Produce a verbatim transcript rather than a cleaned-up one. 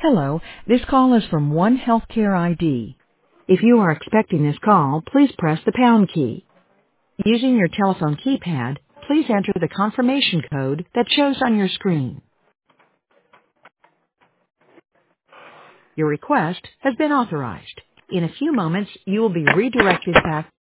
Hello, this call is from One Healthcare I D. If you are expecting this call, please press the pound key. Using your telephone keypad, please enter the confirmation code that shows on your screen. Your request has been authorized. In a few moments, you will be redirected back